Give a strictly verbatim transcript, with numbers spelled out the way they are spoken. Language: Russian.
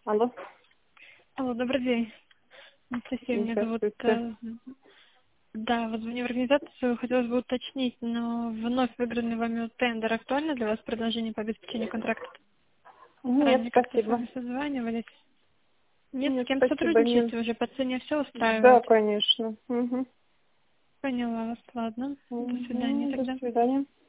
Алло. Алло, добрый день. Анастасия, меня зовут. Здравствуйте. э, Да, вот звоню в организацию, хотелось бы уточнить, но вновь выигранный вами тендер актуально для вас предложение по обеспечению контракта? Нет, Ранее как-то с спасибо. вами созванивались. Нет, с Нет, кем спасибо. Не... сотрудничаете уже? По цене все Да, устраивает? конечно. Угу. Поняла вас, ладно. До свидания Угу. До тогда. свидания.